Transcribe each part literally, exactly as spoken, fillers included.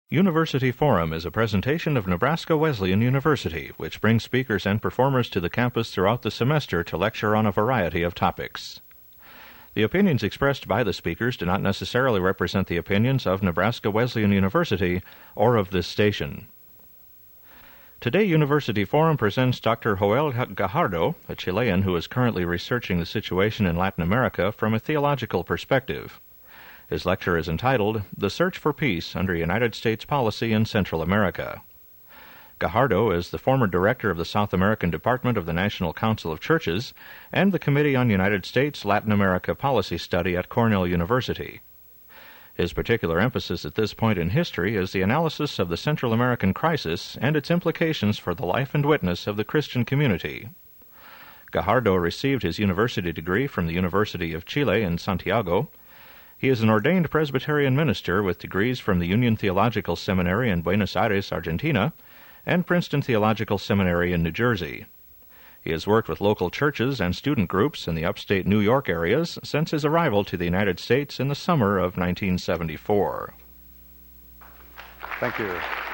University Forum is a presentation of Nebraska Wesleyan University, which brings speakers and performers to the campus throughout the semester to lecture on a variety of topics. The opinions expressed by the speakers do not necessarily represent the opinions of Nebraska Wesleyan University or of this station. Today, University Forum presents Doctor Joel Gajardo, a Chilean who is currently researching the situation in Latin America from a theological perspective. His lecture is entitled, The Search for Peace Under United States Policy in Central America. Gajardo is the former director of the South American Department of the National Council of Churches and the Committee on United States-Latin America Policy Study at Cornell University. His particular emphasis at this point in history is the analysis of the Central American crisis and its implications for the life and witness of the Christian community. Gajardo received his university degree from the University of Chile in Santiago. He is an ordained Presbyterian minister with degrees from the Union Theological Seminary in Buenos Aires, Argentina, and Princeton Theological Seminary in New Jersey. He has worked with local churches and student groups in the upstate New York areas since his arrival to the United States in the summer of nineteen seventy-four. Thank you.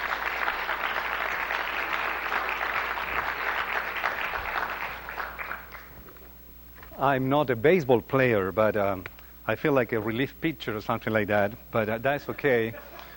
I'm not a baseball player, but um, I feel like a relief pitcher or something like that, but uh, that's okay.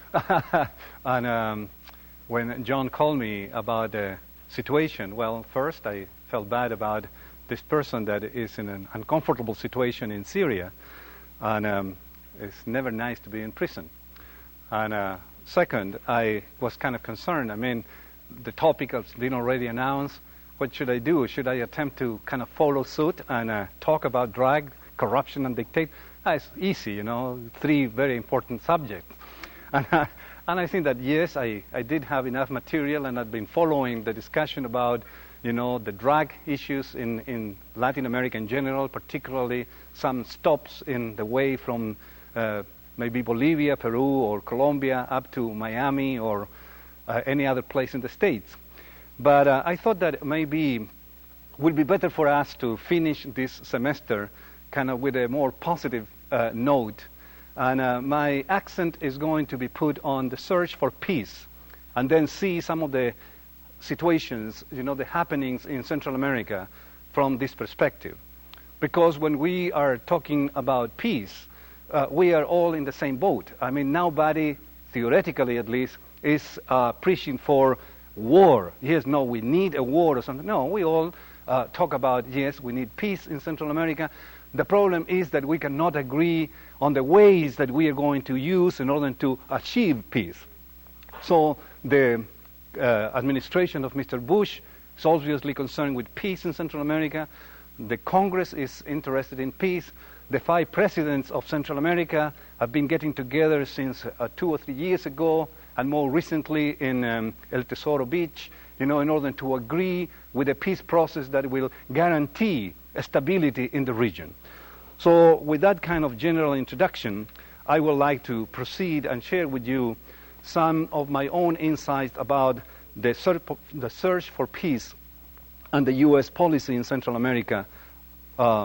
and um, when John called me about the situation, well, first I felt bad about this person that is in an uncomfortable situation in Syria, and um, it's never nice to be in prison. And uh, second, I was kind of concerned. I mean, the topic has been already announced. What should I do? Should I attempt to kind of follow suit and uh, talk about drug, corruption, and dictatorship? Ah, it's easy, you know, three very important subjects. And, uh, and I think that, yes, I, I did have enough material, and I've been following the discussion about, you know, the drug issues in, in Latin America in general, particularly some stops in the way from uh, maybe Bolivia, Peru, or Colombia up to Miami or uh, any other place in the States. But uh, I thought that maybe it would be better for us to finish this semester kind of with a more positive uh, note. And uh, my accent is going to be put on the search for peace, and then see some of the situations, you know, the happenings in Central America from this perspective. Because when we are talking about peace, uh, we are all in the same boat. I mean, nobody, theoretically at least, is uh, preaching for war. Yes, no, we need a war or something. No, we all uh, talk about, yes, we need peace in Central America. The problem is that we cannot agree on the ways that we are going to use in order to achieve peace. So the uh, administration of Mister Bush is obviously concerned with peace in Central America. The Congress is interested in peace. The five presidents of Central America have been getting together since uh, two or three years ago, and more recently in um, El Tesoro Beach, you know, in order to agree with a peace process that will guarantee stability in the region. So with that kind of general introduction, I would like to proceed and share with you some of my own insights about the, ser- the search for peace and the U S policy in Central America, uh,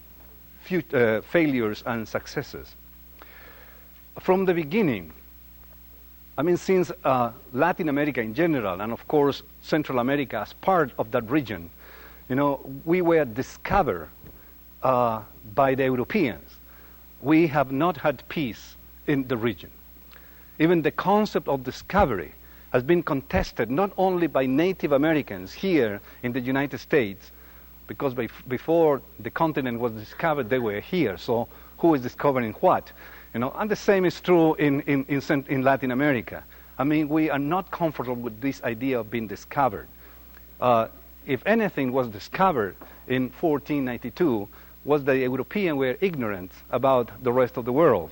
few, uh, failures and successes. From the beginning, I mean, since uh, Latin America in general, and of course Central America as part of that region, you know, we were discovered uh, by the Europeans. We have not had peace in the region. Even the concept of discovery has been contested not only by Native Americans here in the United States, because by, before the continent was discovered, they were here. So who is discovering what? You know, and the same is true in, in, in, in Latin America. I mean, we are not comfortable with this idea of being discovered. Uh, if anything was discovered in fourteen ninety-two, was the Europeans were ignorant about the rest of the world.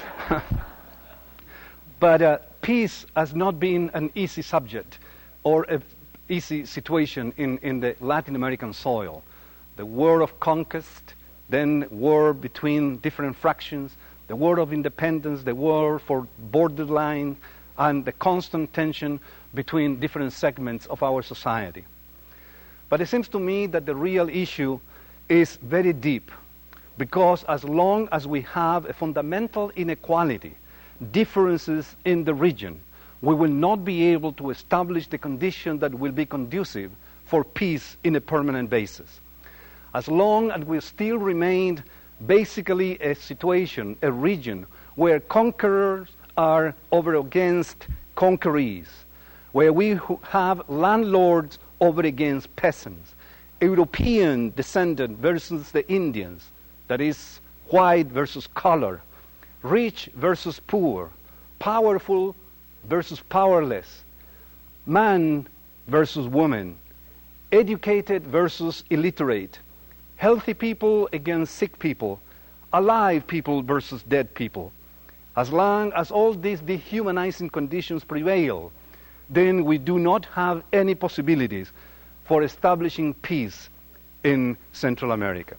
But uh, peace has not been an easy subject or an easy situation in, in the Latin American soil. The war of conquest, then war between different fractions, the war of independence, the war for borderline, and the constant tension between different segments of our society. But it seems to me that the real issue is very deep, because as long as we have a fundamental inequality, differences in the region, we will not be able to establish the condition that will be conducive for peace in a permanent basis. As long as we still remain basically a situation, a region, where conquerors are over against conquerees, where we have landlords over against peasants, European descendant versus the Indians, that is, white versus color, rich versus poor, powerful versus powerless, man versus woman, educated versus illiterate, healthy people against sick people, alive people versus dead people. As long as all these dehumanizing conditions prevail, then we do not have any possibilities for establishing peace in Central America.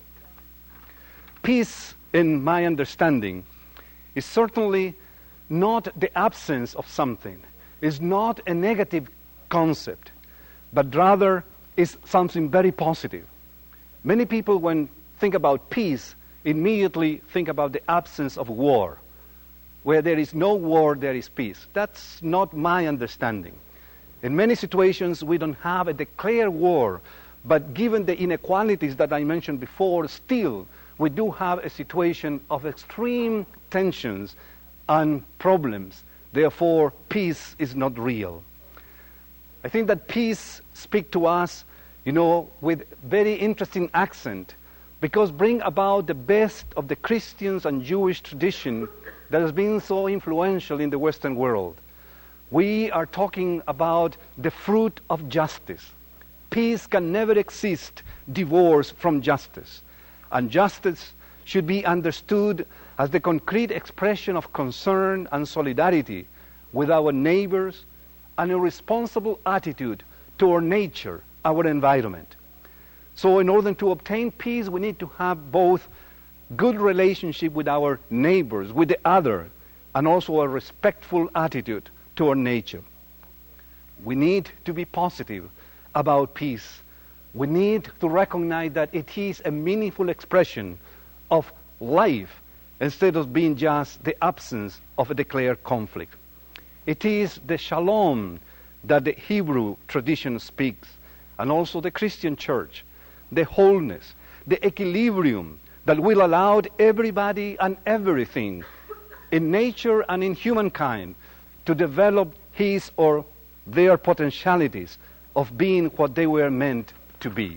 Peace, in my understanding, is certainly not the absence of something, is not a negative concept, but rather is something very positive. Many people, when think about peace, immediately think about the absence of war. Where there is no war, there is peace. That's not my understanding. In many situations, we don't have a declared war, but given the inequalities that I mentioned before, still, we do have a situation of extreme tensions and problems. Therefore, peace is not real. I think that peace speaks to us, you know, with very interesting accent, because bring about the best of the Christians and Jewish tradition that has been so influential in the Western world. We are talking about the fruit of justice. Peace can never exist divorced from justice. And justice should be understood as the concrete expression of concern and solidarity with our neighbors and a responsible attitude toward nature, our environment. So in order to obtain peace, we need to have both good relationship with our neighbors, with the other, and also a respectful attitude toward nature. We need to be positive about peace. We need to recognize that it is a meaningful expression of life instead of being just the absence of a declared conflict. It is the shalom that the Hebrew tradition speaks, and also the Christian church, the wholeness, the equilibrium that will allow everybody and everything in nature and in humankind to develop his or their potentialities of being what they were meant to be.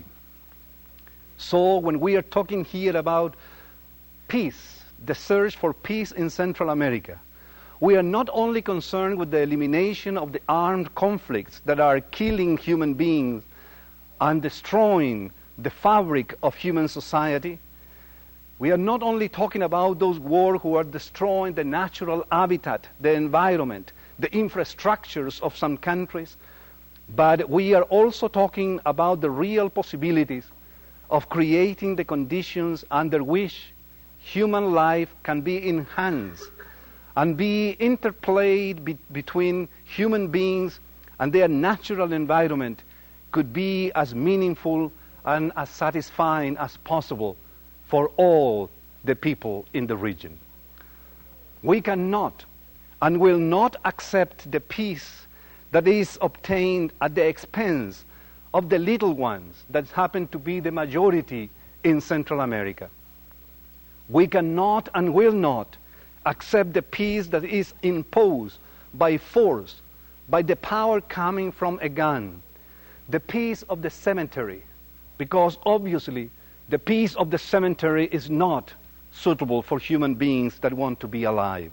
So when we are talking here about peace, the search for peace in Central America, we are not only concerned with the elimination of the armed conflicts that are killing human beings and destroying the fabric of human society. We are not only talking about those wars who are destroying the natural habitat, the environment, the infrastructures of some countries, but we are also talking about the real possibilities of creating the conditions under which human life can be enhanced and be interplayed be- between human beings and their natural environment could be as meaningful and as satisfying as possible for all the people in the region. We cannot and will not accept the peace that is obtained at the expense of the little ones that happen to be the majority in Central America. We cannot and will not accept the peace that is imposed by force, by the power coming from a gun, the peace of the cemetery, because obviously the peace of the cemetery is not suitable for human beings that want to be alive.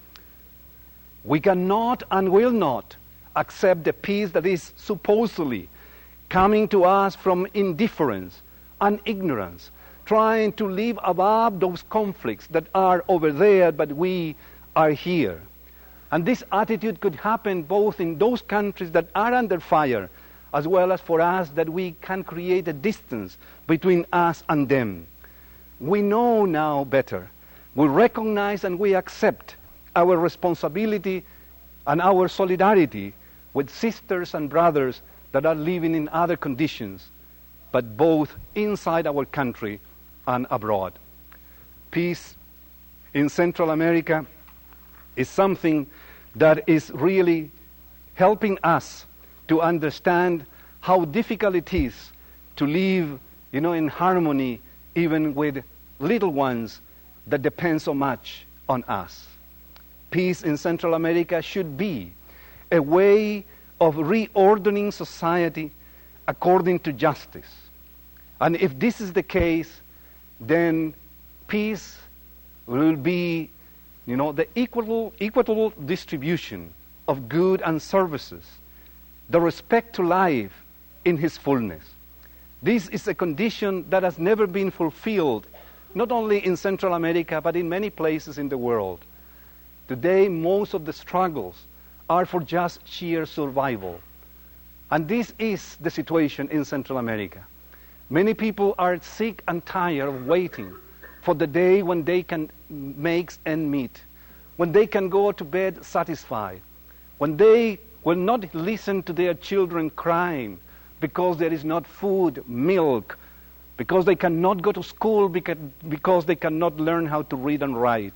We cannot and will not accept the peace that is supposedly coming to us from indifference and ignorance, trying to live above those conflicts that are over there, but we are here. And this attitude could happen both in those countries that are under fire, as well as for us that we can create a distance between us and them. We know now better. We recognize and we accept our responsibility and our solidarity with sisters and brothers that are living in other conditions, but both inside our country and abroad. Peace in Central America is something that is really helping us to understand how difficult it is to live, you know, in harmony even with little ones that depend so much on us. Peace in Central America should be a way of reordering society according to justice. And if this is the case, then peace will be, you know, the equitable, equitable distribution of good and services, the respect to life in its fullness. This is a condition that has never been fulfilled, not only in Central America, but in many places in the world. Today, most of the struggles are for just sheer survival. And this is the situation in Central America. Many people are sick and tired of waiting for the day when they can make ends meet, when they can go to bed satisfied, when they will not listen to their children crying because there is not food, milk, because they cannot go to school because, because they cannot learn how to read and write.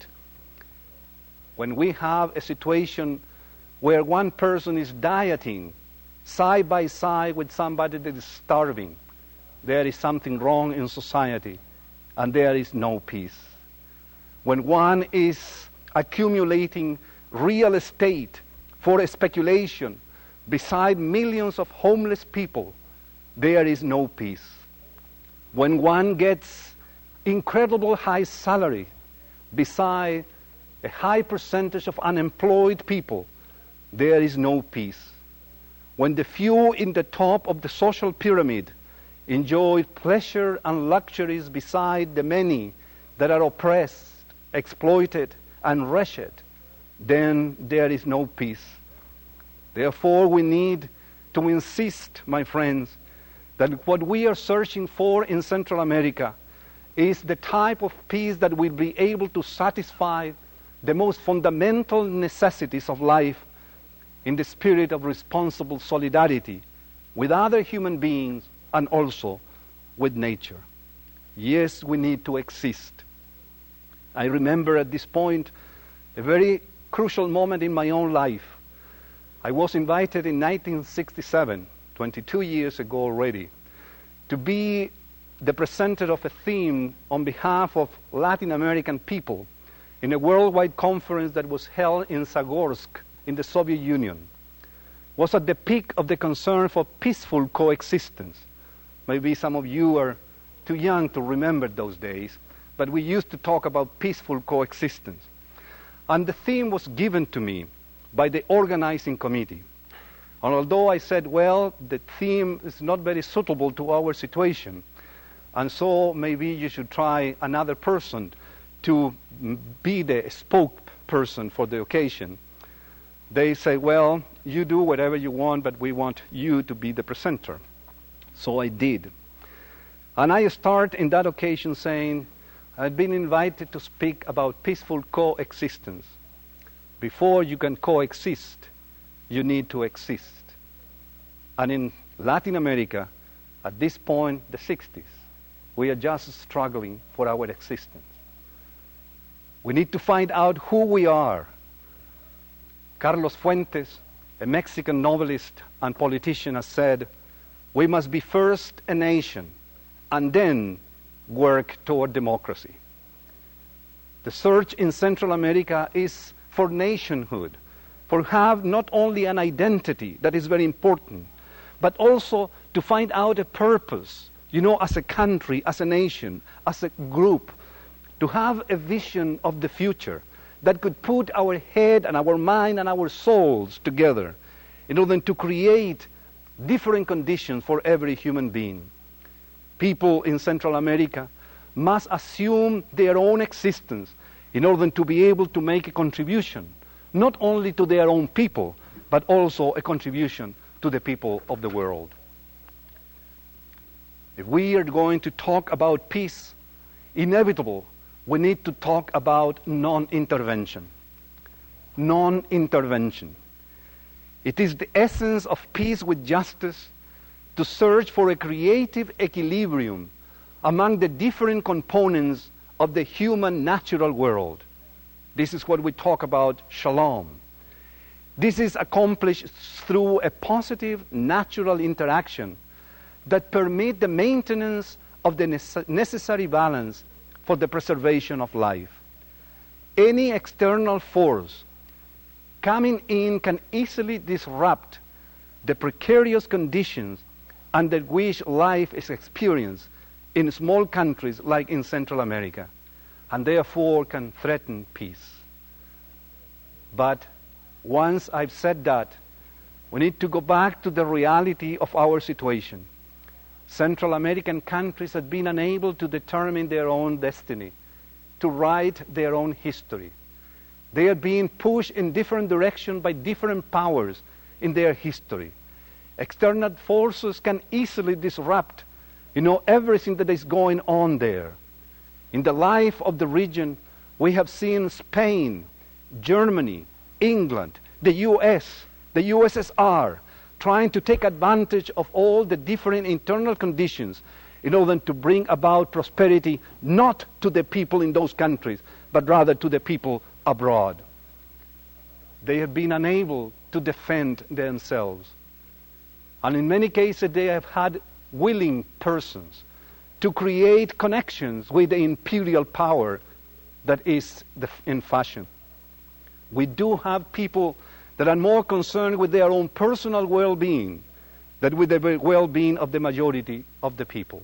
When we have a situation where one person is dieting side by side with somebody that is starving, there is something wrong in society, and there is no peace. When one is accumulating real estate for speculation beside millions of homeless people, there is no peace. When one gets incredible high salary beside a high percentage of unemployed people, there is no peace. When the few in the top of the social pyramid enjoy pleasure and luxuries beside the many that are oppressed, exploited, and wretched, then there is no peace. Therefore, we need to insist, my friends, that what we are searching for in Central America is the type of peace that will be able to satisfy the most fundamental necessities of life in the spirit of responsible solidarity with other human beings and also with nature. Yes, we need to exist. I remember at this point a very crucial moment in my own life. I was invited in nineteen sixty-seven, twenty-two years ago already, to be the presenter of a theme on behalf of Latin American people in a worldwide conference that was held in Zagorsk in the Soviet Union. It was at the peak of the concern for peaceful coexistence. Maybe some of you are too young to remember those days, but we used to talk about peaceful coexistence. And the theme was given to me by the organizing committee. And although I said, well, the theme is not very suitable to our situation, and so maybe you should try another person to be the spokesperson for the occasion, they say, well, you do whatever you want, but we want you to be the presenter. So I did. And I start in that occasion saying, I've been invited to speak about peaceful coexistence. Before you can coexist, you need to exist. And in Latin America, at this point, the sixties, we are just struggling for our existence. We need to find out who we are. Carlos Fuentes, a Mexican novelist and politician, has said, we must be first a nation and then work toward democracy. The search in Central America is for nationhood, for have not only an identity that is very important, but also to find out a purpose, you know, as a country, as a nation, as a group, to have a vision of the future that could put our head and our mind and our souls together in order to create different conditions for every human being. People in Central America must assume their own existence in order to be able to make a contribution, not only to their own people, but also a contribution to the people of the world. If we are going to talk about peace, inevitable, we need to talk about non-intervention. Non-intervention. It is the essence of peace with justice to search for a creative equilibrium among the different components of the human natural world. This is what we talk about shalom. This is accomplished through a positive natural interaction that permit the maintenance of the necessary balance for the preservation of life. Any external force coming in can easily disrupt the precarious conditions under which life is experienced in small countries like in Central America, and therefore can threaten peace. But once I've said that, we need to go back to the reality of our situation. Central American countries have been unable to determine their own destiny, to write their own history. They are being pushed in different directions by different powers in their history. External forces can easily disrupt, you know, everything that is going on there. In the life of the region, we have seen Spain, Germany, England, the U S, the U S S R, trying to take advantage of all the different internal conditions in order to bring about prosperity, not to the people in those countries, but rather to the people abroad. They have been unable to defend themselves. And in many cases, they have had willing persons to create connections with the imperial power that is the, in fashion. We do have people that are more concerned with their own personal well-being than with the well-being of the majority of the people.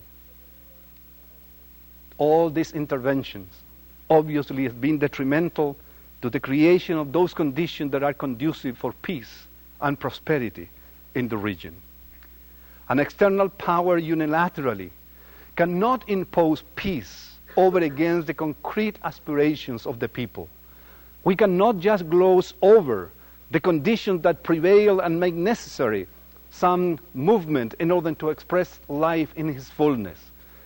All these interventions obviously have been detrimental to the creation of those conditions that are conducive for peace and prosperity in the region. An external power unilaterally cannot impose peace over against the concrete aspirations of the people. We cannot just gloss over the conditions that prevail and make necessary some movement in order to express life in its fullness.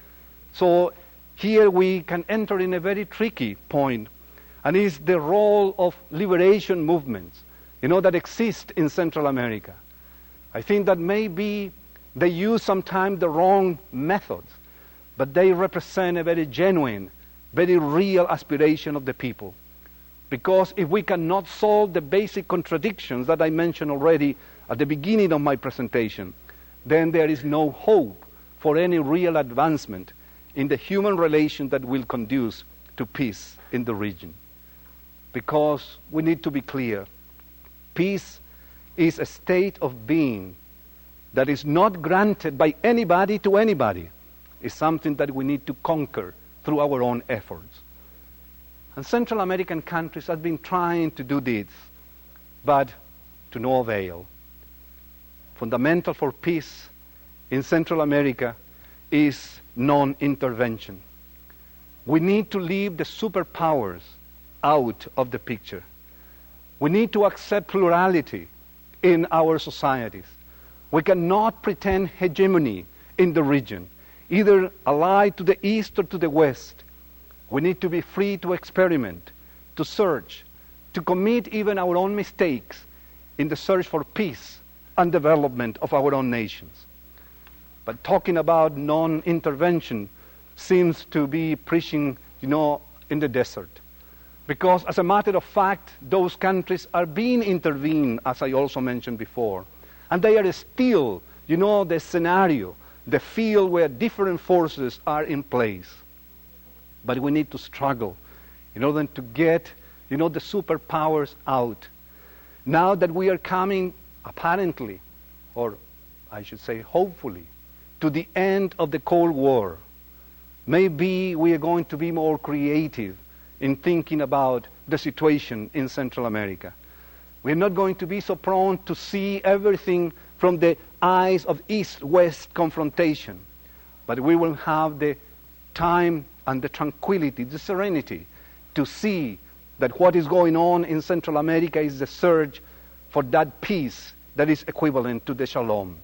So here we can enter in a very tricky point, and is the role of liberation movements, you know, that exist in Central America. I think that maybe they use sometimes the wrong methods, but they represent a very genuine, very real aspiration of the people. Because if we cannot solve the basic contradictions that I mentioned already at the beginning of my presentation, then there is no hope for any real advancement in the human relation that will conduce to peace in the region. Because we need to be clear, peace is a state of being that is not granted by anybody to anybody. It's something that we need to conquer through our own efforts. And Central American countries have been trying to do this, but to no avail. Fundamental for peace in Central America is non-intervention. We need to leave the superpowers out of the picture. We need to accept plurality in our societies. We cannot pretend hegemony in the region, either allied to the east or to the west. We need to be free to experiment, to search, to commit even our own mistakes in the search for peace and development of our own nations. But talking about non-intervention seems to be preaching, you know, in the desert. Because as a matter of fact, those countries are being intervened, as I also mentioned before. And they are still, you know, the scenario, the field where different forces are in place. But we need to struggle in order to get, you know, the superpowers out. Now that we are coming, apparently, or I should say hopefully, to the end of the Cold War, maybe we are going to be more creative in thinking about the situation in Central America. We're not going to be so prone to see everything from the eyes of East-West confrontation, but we will have the time and the tranquility, the serenity, to see that what is going on in Central America is the search for that peace that is equivalent to the shalom.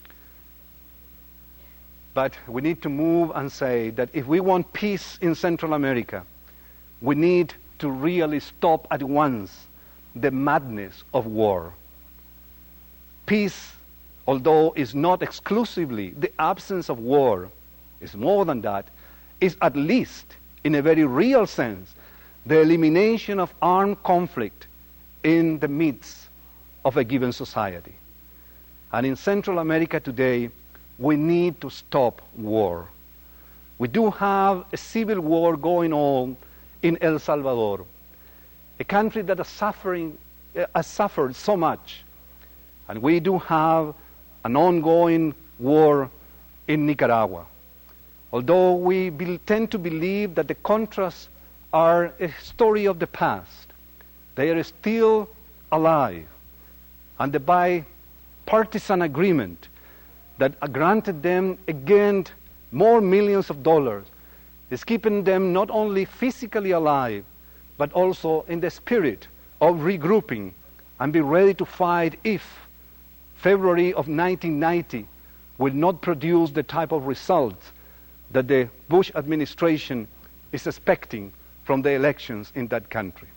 But we need to move and say that if we want peace in Central America, we need to really stop at once the madness of war. Peace, although is not exclusively the absence of war, is more than that, is at least, in a very real sense, the elimination of armed conflict in the midst of a given society. And in Central America today, we need to stop war. We do have a civil war going on in El Salvador, a country that is suffering, uh, has suffered so much. And we do have an ongoing war in Nicaragua. Although we be, tend to believe that the Contras are a story of the past, they are still alive. And the bipartisan agreement that granted them again more millions of dollars is keeping them not only physically alive, but also in the spirit of regrouping and be ready to fight if February of nineteen ninety will not produce the type of results that the Bush administration is expecting from the elections in that country.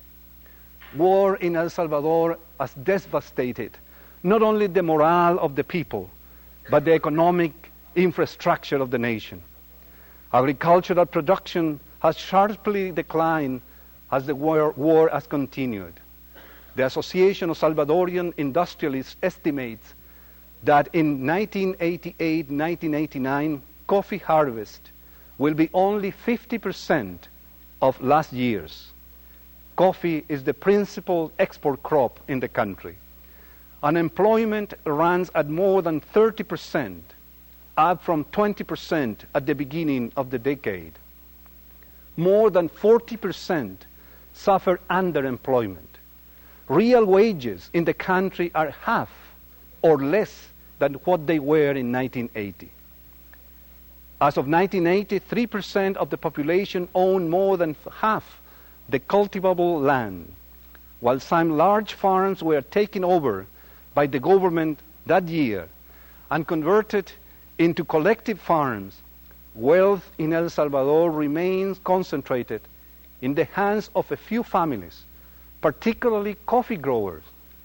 War in El Salvador has devastated not only the morale of the people, but the economic infrastructure of the nation. Agricultural production has sharply declined as the war, war has continued. The Association of Salvadorian Industrialists estimates that in nineteen eighty-eight nineteen eighty-nine, coffee harvest will be only fifty percent of last year's. Coffee is the principal export crop in the country. Unemployment runs at more than thirty percent, up from twenty percent at the beginning of the decade. More than forty percent suffer underemployment. Real wages in the country are half or less than what they were in nineteen eighty. As of nineteen eighty, three percent of the population owned more than half the cultivable land, while some large farms were taken over by the government that year and converted into collective farms. Wealth in El Salvador remains concentrated in the hands of a few families, particularly coffee growers,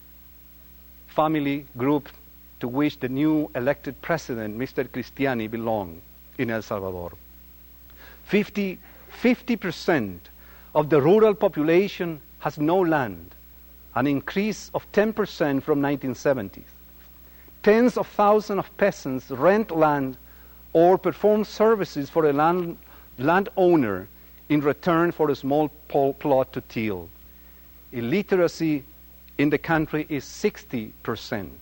family group to which the new elected president, Mister Cristiani, belonged in El Salvador. fifty percent of the rural population has no land, an increase of ten percent from nineteen seventy. Tens of thousands of peasants rent land or perform services for a land, landowner in return for a small plot to till. Illiteracy in the country is sixty percent.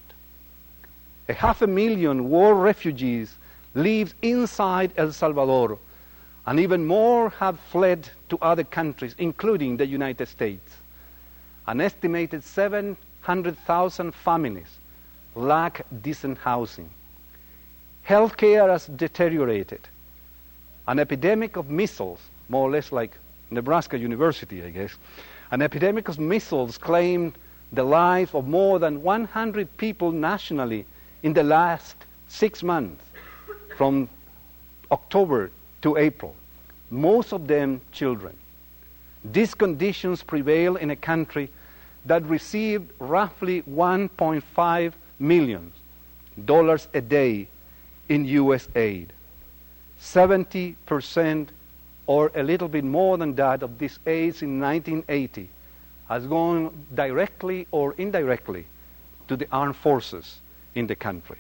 A half a million war refugees live inside El Salvador, and even more have fled to other countries, including the United States. An estimated seven hundred thousand families lack decent housing. Healthcare has deteriorated. An epidemic of measles, more or less like Nebraska University, I guess, an epidemic of measles claimed the life of more than one hundred people nationally in the last six months, from October to April, most of them children. These conditions prevail in a country that received roughly one point five million dollars a day in U S aid. seventy percent or a little bit more than that of this aid in nineteen eighty has gone directly or indirectly to the armed forces in the country.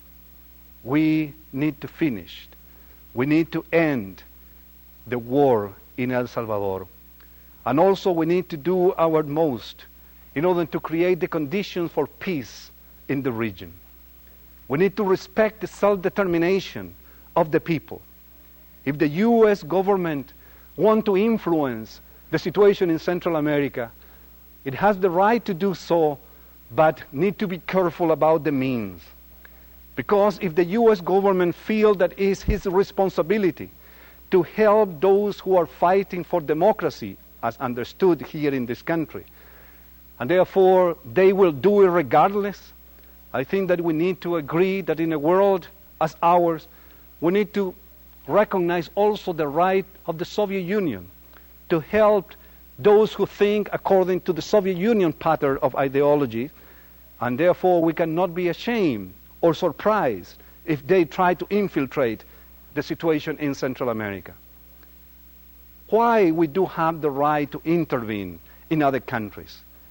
We need to finish. We need to end the war in El Salvador. And also we need to do our most in order to create the conditions for peace in the region. We need to respect the self-determination of the people. If the U S government wants to influence the situation in Central America, it has the right to do so, but need to be careful about the means. Because if the U S government feels that it is his responsibility to help those who are fighting for democracy, as understood here in this country, and therefore they will do it regardless, I think that we need to agree that in a world as ours, we need to recognize also the right of the Soviet Union to help those who think according to the Soviet Union pattern of ideology, and therefore we cannot be ashamed or surprised if they try to infiltrate the situation in Central America. Why we do have the right to intervene in other countries?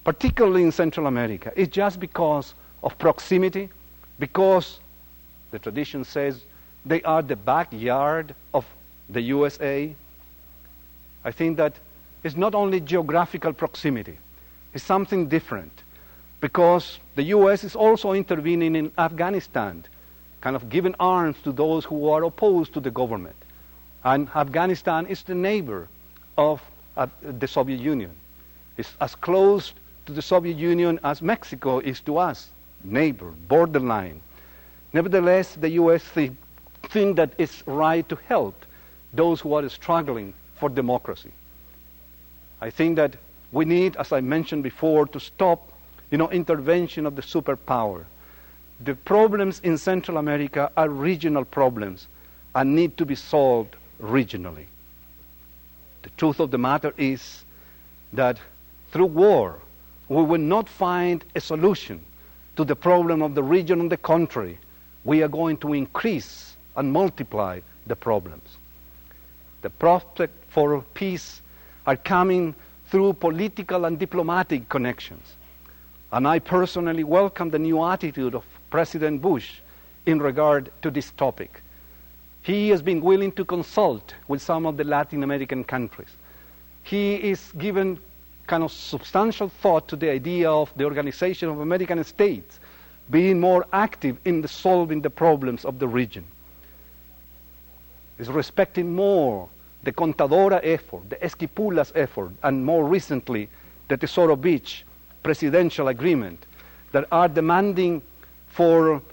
particularly in Central America, is just because of proximity, because the tradition says they are the backyard of the U S A. I think that it's not only geographical proximity, it's something different, because the U S is also intervening in Afghanistan, kind of giving arms to those who are opposed to the government. And Afghanistan is the neighbor of uh, the Soviet Union. It's as close to the Soviet Union as Mexico is to us, neighbor, borderline. Nevertheless, the U S think, think that it's right to help those who are struggling for democracy. I think that we need, as I mentioned before, to stop, you know, intervention of the superpower. The problems in Central America are regional problems and need to be solved regionally. The truth of the matter is that through war, we will not find a solution to the problem of the region. On the contrary, we are going to increase and multiply the problems. The prospect for peace are coming through political and diplomatic connections. And I personally welcome the new attitude of President Bush in regard to this topic. He has been willing to consult with some of the Latin American countries. He is given kind of substantial thought to the idea of the Organization of American States being more active in the solving the problems of the region. Is respecting more the Contadora effort, the Esquipulas effort, and more recently the Tesoro Beach presidential agreement that are demanding for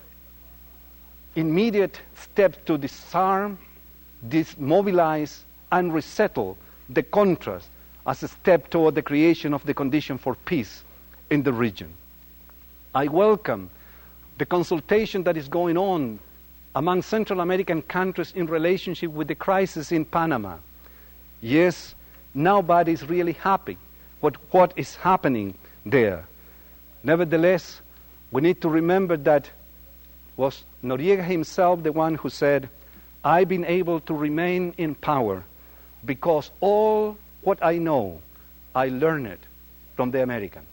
immediate steps to disarm, demobilize, and resettle the Contras as a step toward the creation of the condition for peace in the region. I welcome the consultation that is going on among Central American countries in relationship with the crisis in Panama. Yes, nobody is really happy with what is happening there. Nevertheless, we need to remember that was Noriega himself the one who said, I've been able to remain in power because all what I know, I learned it from the Americans.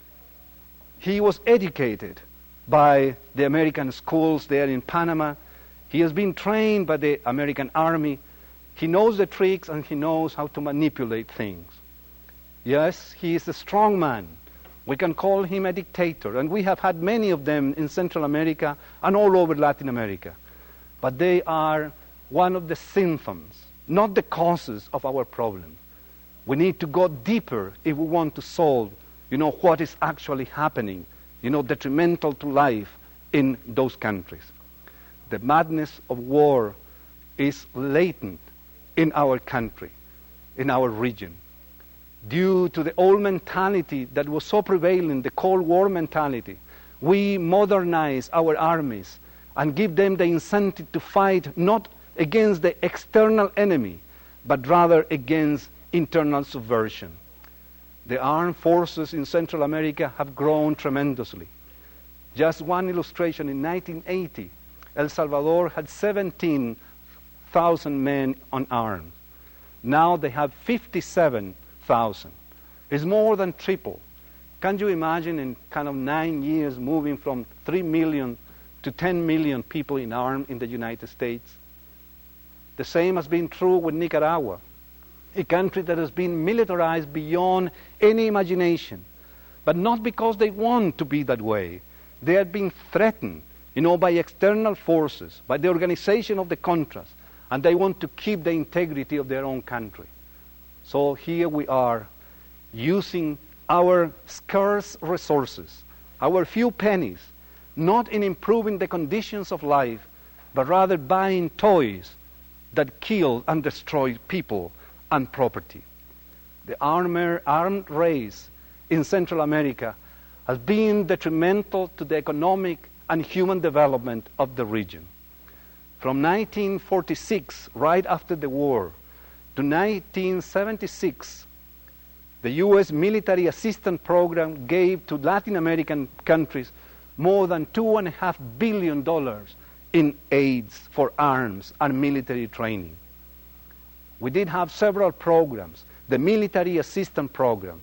He was educated by the American schools there in Panama. He has been trained by the American Army. He knows the tricks and he knows how to manipulate things. Yes, he is a strong man. We can call him a dictator, and we have had many of them in Central America and all over Latin America. But they are one of the symptoms, not the causes of our problem. We need to go deeper if we want to solve, you know, what is actually happening, you know, detrimental to life in those countries. The madness of war is latent in our country, in our region, due to the old mentality that was so prevalent, the Cold War mentality. We modernize our armies and give them the incentive to fight not against the external enemy, but rather against internal subversion. The armed forces in Central America have grown tremendously. Just one illustration, in nineteen eighty, El Salvador had seventeen thousand men on arms. Now they have fifty-seven thousand. It's more than triple. Can you imagine in kind of nine years moving from three million to ten million people in arms in the United States? The same has been true with Nicaragua, a country that has been militarized beyond any imagination, but not because they want to be that way. They are being threatened, you know, by external forces, by the organization of the Contras, and they want to keep the integrity of their own country. So here we are, using our scarce resources, our few pennies, not in improving the conditions of life, but rather buying toys that kill and destroy people and property. The armor, armed race in Central America has been detrimental to the economic and human development of the region. From nineteen forty-six, right after the war, to nineteen seventy-six, the U S military assistance program gave to Latin American countries more than two and a half billion dollars in aids for arms and military training. We did have several programs. The military assistance program,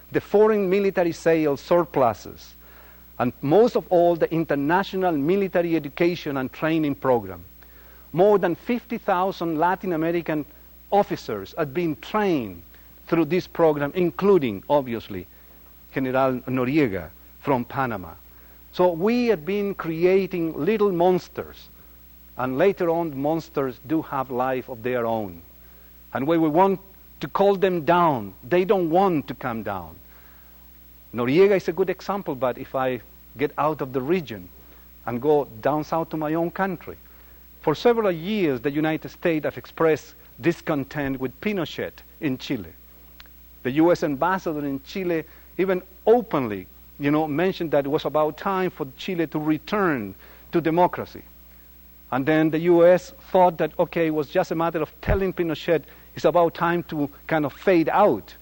the foreign military sales surpluses, and most of all, the international military education and training program. More than fifty thousand Latin American officers have been trained through this program, including, obviously, General Noriega from Panama. So we have been creating little monsters, and later on, monsters do have life of their own. And when we want to call them down, they don't want to come down. Noriega is a good example, but if I get out of the region and go down south to my own country, for several years the United States have expressed discontent with Pinochet in Chile. The U S ambassador in Chile even openly, you know, mentioned that it was about time for Chile to return to democracy. And then the U S thought that, okay, it was just a matter of telling Pinochet it's about time to kind of fade out.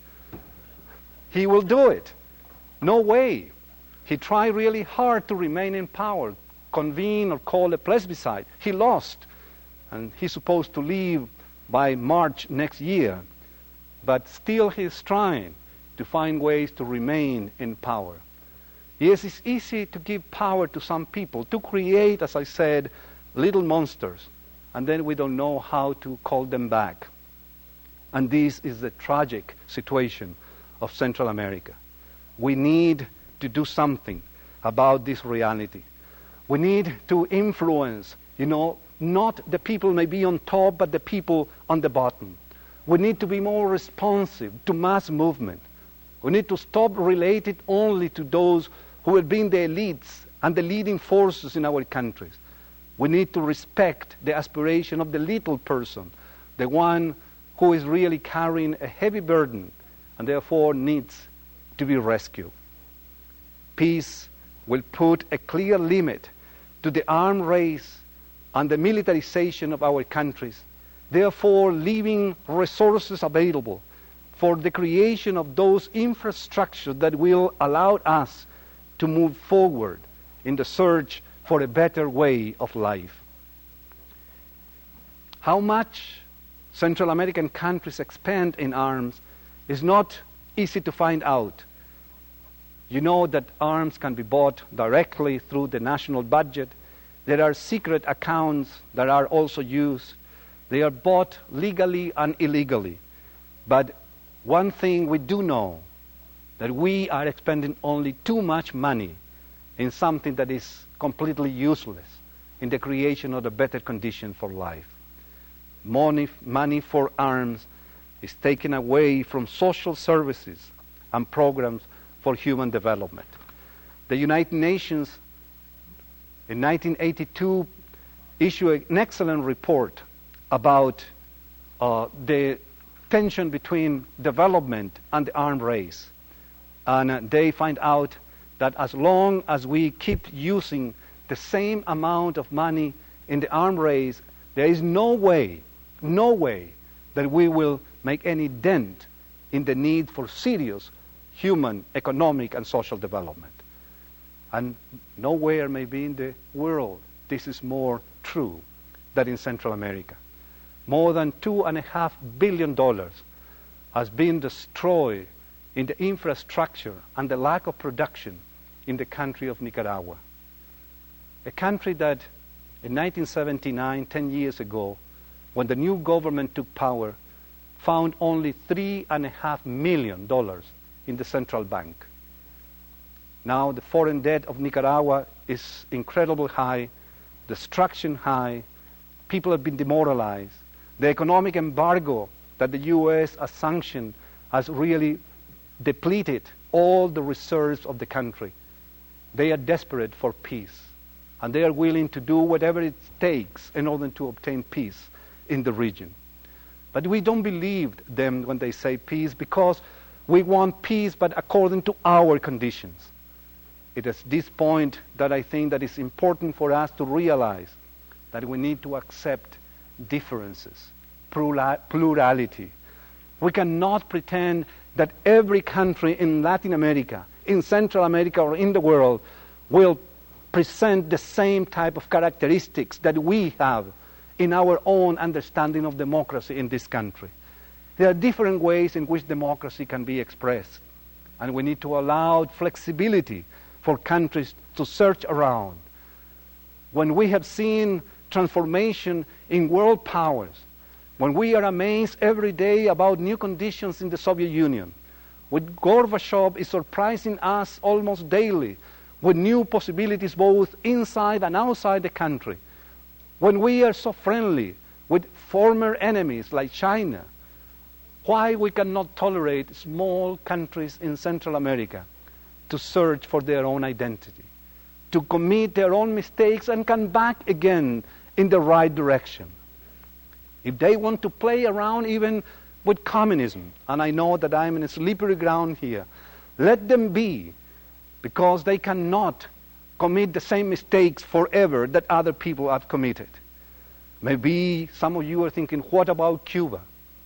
He will do it. No way. He tried really hard to remain in power, convene or call a plebiscite. He lost. And he's supposed to leave by March next year. But still he's trying to find ways to remain in power. Yes, it's easy to give power to some people, to create, as I said, little monsters, and then we don't know how to call them back. And this is the tragic situation of Central America. We need to do something about this reality. We need to influence, you know, not the people maybe on top, but the people on the bottom. We need to be more responsive to mass movement. We need to stop related only to those who have been the elites and the leading forces in our countries. We need to respect the aspiration of the little person, the one who is really carrying a heavy burden and therefore needs to be rescued. Peace will put a clear limit to the arms race and the militarization of our countries, therefore leaving resources available for the creation of those infrastructures that will allow us to move forward in the search for a better way of life. How much Central American countries expend in arms is not easy to find out. You know that arms can be bought directly through the national budget. There are secret accounts that are also used. They are bought legally and illegally. But one thing we do know, that we are expending only too much money in something that is completely useless in the creation of a better condition for life. Money, money for arms is taken away from social services and programs for human development. The United Nations in nineteen eighty-two issued an excellent report about uh, the tension between development and the arms race. And uh, they find out that as long as we keep using the same amount of money in the arms race, there is no way, no way that we will make any dent in the need for serious human, economic, and social development. And nowhere maybe in the world this is more true than in Central America. More than two and a half billion dollars has been destroyed in the infrastructure and the lack of production in the country of Nicaragua. A country that in nineteen seventy-nine, ten years ago, when the new government took power, found only three and a half million dollars in the central bank. Now the foreign debt of Nicaragua is incredibly high, destruction high, people have been demoralized. The economic embargo that the U S has sanctioned has really depleted all the reserves of the country. They are desperate for peace, and they are willing to do whatever it takes in order to obtain peace in the region. But we don't believe them when they say peace, because we want peace, but according to our conditions. It is this point that I think that it's important for us to realize that we need to accept differences, plurality. We cannot pretend that every country in Latin America, in Central America, or in the world will present the same type of characteristics that we have in our own understanding of democracy in this country. There are different ways in which democracy can be expressed. And we need to allow flexibility for countries to search around. When we have seen transformation in world powers, when we are amazed every day about new conditions in the Soviet Union, with Gorbachev is surprising us almost daily with new possibilities both inside and outside the country, when we are so friendly with former enemies like China, why we cannot tolerate small countries in Central America to search for their own identity, to commit their own mistakes and come back again in the right direction. If they want to play around even with communism, and I know that I'm in a slippery ground here, let them be, because they cannot commit the same mistakes forever that other people have committed. Maybe some of you are thinking, what about Cuba?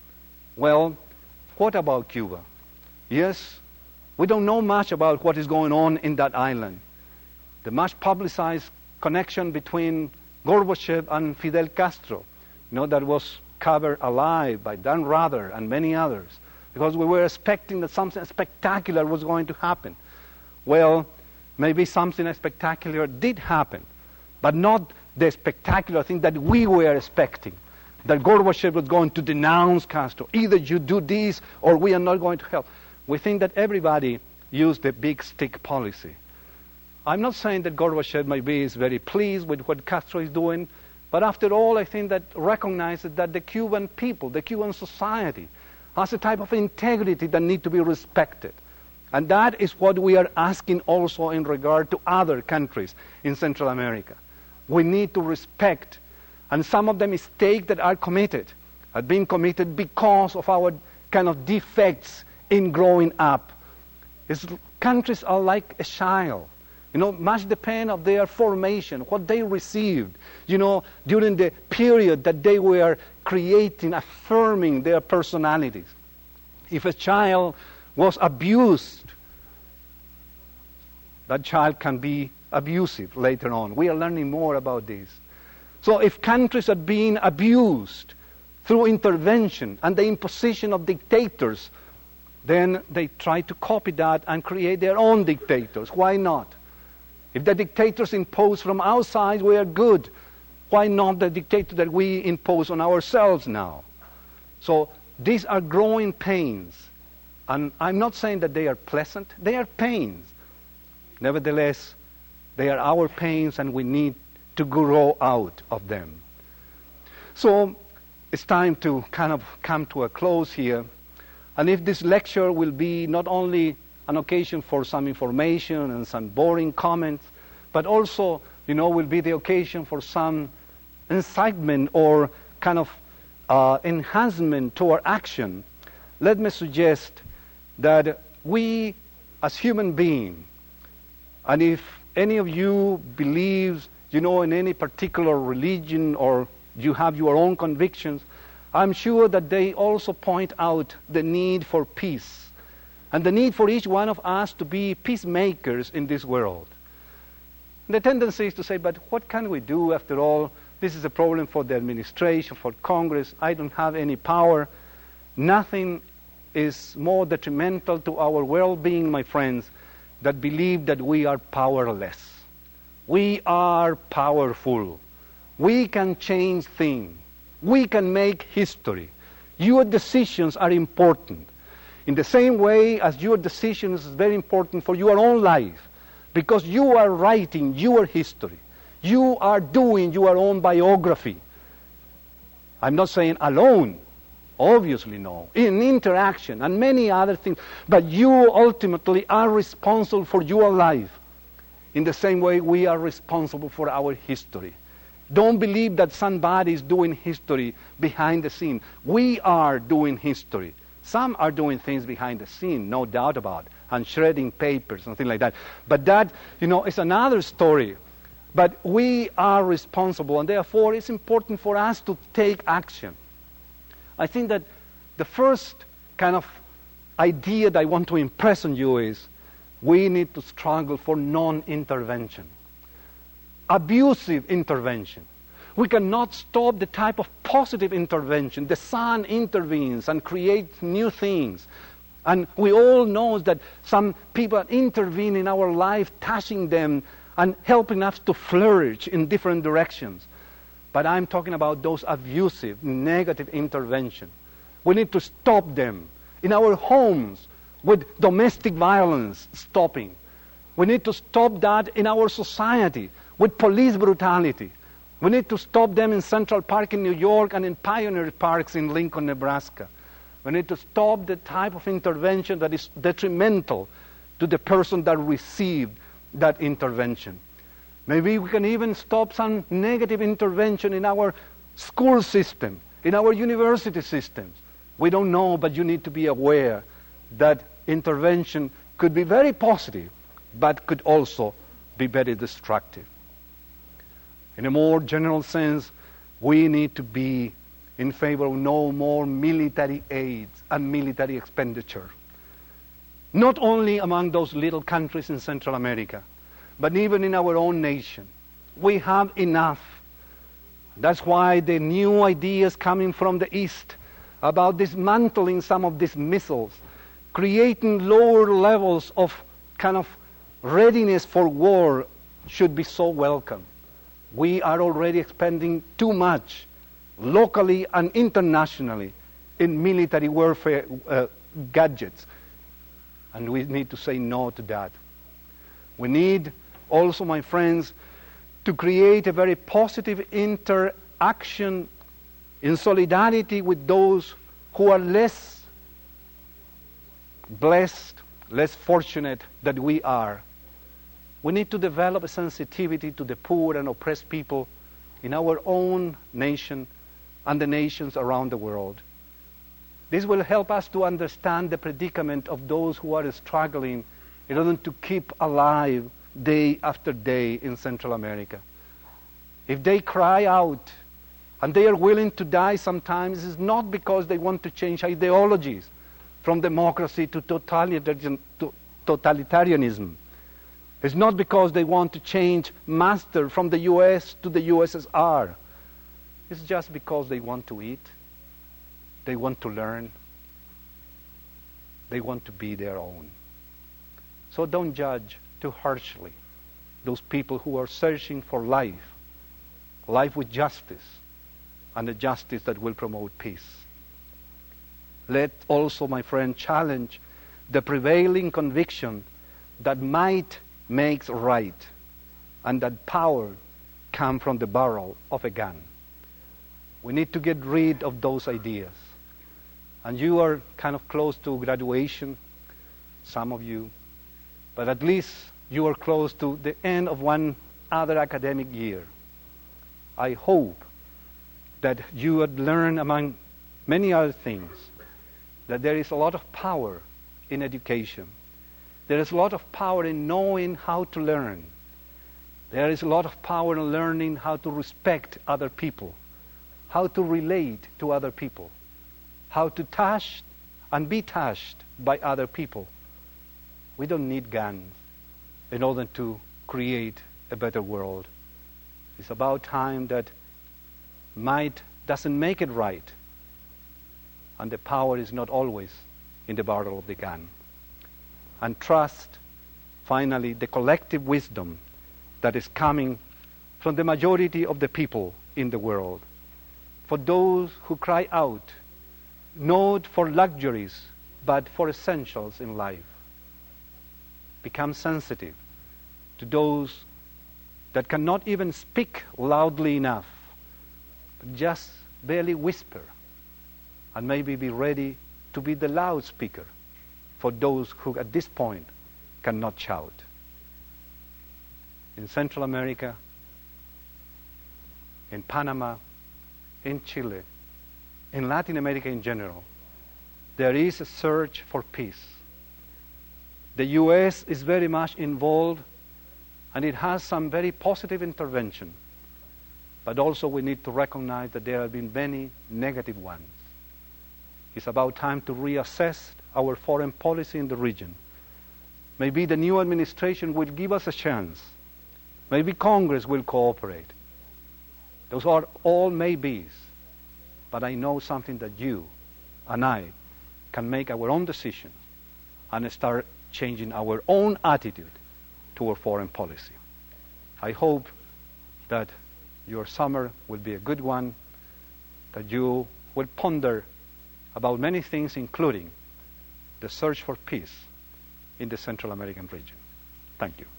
Well, what about Cuba? Yes, we don't know much about what is going on in that island. The much publicized connection between Gorbachev and Fidel Castro, you know, that was covered alive by Dan Rather and many others, because we were expecting that something spectacular was going to happen. Well, maybe something spectacular did happen, but not the spectacular thing that we were expecting, that Gorbachev was going to denounce Castro. Either you do this or we are not going to help. We think that everybody used the big stick policy. I'm not saying that Gorbachev maybe is very pleased with what Castro is doing, but after all, I think that recognizes that the Cuban people, the Cuban society, has a type of integrity that needs to be respected. And that is what we are asking also in regard to other countries in Central America. We need to respect, and some of the mistakes that are committed have been committed because of our kind of defects in growing up. It's, countries are like a child. You know, much depend of their formation, what they received, you know, during the period that they were creating, affirming their personalities. If a child was abused, that child can be abusive later on. We are learning more about this. So if countries are being abused through intervention and the imposition of dictators, then they try to copy that and create their own dictators. Why not? If the dictators impose from outside, we are good. Why not the dictator that we impose on ourselves now? So these are growing pains. And I'm not saying that they are pleasant. They are pains. Nevertheless, they are our pains and we need to grow out of them. So it's time to kind of come to a close here. And if this lecture will be not only an occasion for some information and some boring comments, but also, you know, will be the occasion for some incitement or kind of uh, enhancement to our action, let me suggest that we as human beings, and if any of you believes, you know, in any particular religion or you have your own convictions, I'm sure that they also point out the need for peace and the need for each one of us to be peacemakers in this world. The tendency is to say, but what can we do after all? This is a problem for the administration, for Congress. I don't have any power. Nothing is more detrimental to our well-being, my friends, that believe that we are powerless. We are powerful. We can change things. We can make history. Your decisions are important. In the same way as your decisions is very important for your own life, because you are writing your history. You are doing your own biography. I'm not saying alone, obviously no, in interaction and many other things, but you ultimately are responsible for your life. In the same way we are responsible for our history. Don't believe that somebody is doing history behind the scene. We are doing history. Some are doing things behind the scene, no doubt about it, and shredding papers, something like that. But that, you know, is another story. But we are responsible, and therefore it's important for us to take action. I think that the first kind of idea that I want to impress on you is we need to struggle for non-intervention. Abusive intervention. We cannot stop the type of positive intervention. The sun intervenes and creates new things. And we all know that some people intervene in our life, touching them and helping us to flourish in different directions. But I'm talking about those abusive, negative interventions. We need to stop them. In our homes, with domestic violence, stopping. We need to stop that in our society, with police brutality. We need to stop them in Central Park in New York and in Pioneer Parks in Lincoln, Nebraska. We need to stop the type of intervention that is detrimental to the person that received that intervention. Maybe we can even stop some negative intervention in our school system, in our university systems. We don't know, but you need to be aware that intervention could be very positive, but could also be very destructive. In a more general sense, we need to be in favor of no more military aid and military expenditure. Not only among those little countries in Central America, but even in our own nation. We have enough. That's why the new ideas coming from the East about dismantling some of these missiles, creating lower levels of kind of readiness for war should be so welcome. We are already expending too much locally and internationally in military warfare uh, gadgets. And we need to say no to that. We need also, my friends, to create a very positive interaction in solidarity with those who are less blessed, less fortunate than we are. We need to develop a sensitivity to the poor and oppressed people in our own nation and the nations around the world. This will help us to understand the predicament of those who are struggling in order to keep alive day after day in Central America. If they cry out and they are willing to die sometimes, it's not because they want to change ideologies from democracy to totalitarian, to totalitarianism. It's not because they want to change master from the U S to the U S S R. It's just because they want to eat, they want to learn, they want to be their own. So don't judge too harshly those people who are searching for life, life with justice, and a justice that will promote peace. Let also, my friend, challenge the prevailing conviction that might makes right, and that power comes from the barrel of a gun. We need to get rid of those ideas. And you are kind of close to graduation, some of you, but at least you are close to the end of one other academic year. I hope that you had learned, among many other things, that there is a lot of power in education. There is a lot of power in knowing how to learn. There is a lot of power in learning how to respect other people, how to relate to other people, how to touch and be touched by other people. We don't need guns in order to create a better world. It's about time that might doesn't make it right, and the power is not always in the barrel of the gun. And trust, finally, the collective wisdom that is coming from the majority of the people in the world. For those who cry out, not for luxuries, but for essentials in life. Become sensitive to those that cannot even speak loudly enough, but just barely whisper, and maybe be ready to be the loudspeaker for those who at this point cannot shout. In Central America, in Panama, in Chile, in Latin America in general, there is a search for peace. The U S is very much involved, and it has some very positive intervention. But also we need to recognize that there have been many negative ones. It's about time to reassess our foreign policy in the region. Maybe the new administration will give us a chance. Maybe Congress will cooperate. Those are all maybes. But I know something that you and I can make our own decisions and start changing our own attitude toward foreign policy. I hope that your summer will be a good one, that you will ponder about many things, including the search for peace in the Central American region. Thank you.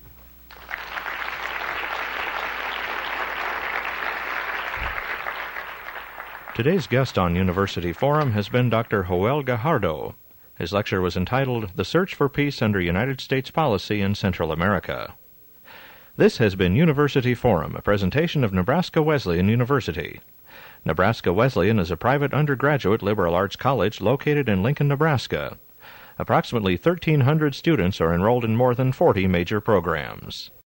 Today's guest on University Forum has been Doctor Joel Gajardo. His lecture was entitled The Search for Peace Under United States Policy in Central America. This has been University Forum, a presentation of Nebraska Wesleyan University. Nebraska Wesleyan is a private undergraduate liberal arts college located in Lincoln, Nebraska. Approximately thirteen hundred students are enrolled in more than forty major programs.